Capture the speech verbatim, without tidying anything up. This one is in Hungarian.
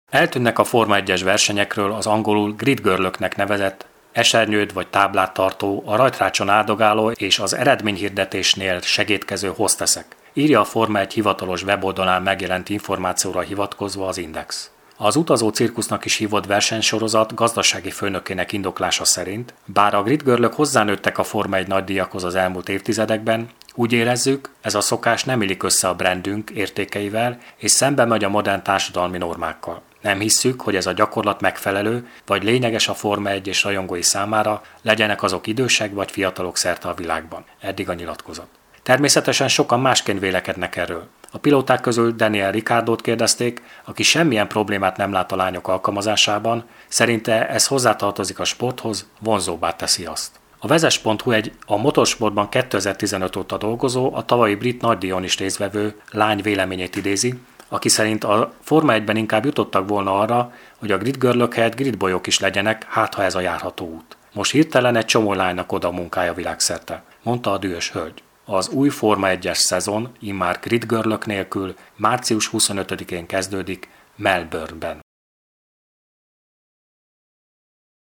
Eltűnnek a Forma egyes versenyekről az angolul grid girlöknek nevezett, esernyőt vagy táblát tartó, a rajtrácson áldogáló és az eredményhirdetésnél segédkező hostessek, írja a Forma egy hivatalos weboldalán megjelent információra hivatkozva az Index. Az utazó cirkusznak is hívott versenysorozat gazdasági főnökének indoklása szerint, bár a grid girlök hozzánőttek a Forma egy nagydíjakhoz az elmúlt évtizedekben, úgy érezzük, ez a szokás nem illik össze a brandünk értékeivel, és szembe megy a modern társadalmi normákkal. Nem hisszük, hogy ez a gyakorlat megfelelő, vagy lényeges a Forma egy és rajongói számára, legyenek azok idősek vagy fiatalok szerte a világban. Eddig a nyilatkozat. Természetesen sokan másként vélekednek erről. A pilóták közül Daniel Ricciardót kérdezték, aki semmilyen problémát nem lát a lányok alkalmazásában, szerinte ez hozzátartozik a sporthoz, vonzóbbá teszi azt. A vezes pont hu egy a motorsportban kétezer-tizenöt óta dolgozó, a tavalyi brit nagydíjon is résztvevő lány véleményét idézi, aki szerint a Forma egyben inkább jutottak volna arra, hogy a grid girlök helyett gridbolyok is legyenek, hát ha ez a járható út. Most hirtelen egy csomó lánynak oda a munkája világszerte, mondta a dühös hölgy. Az új Forma egyes szezon immár grid girlök nélkül március huszonötödikén kezdődik Melbourneben.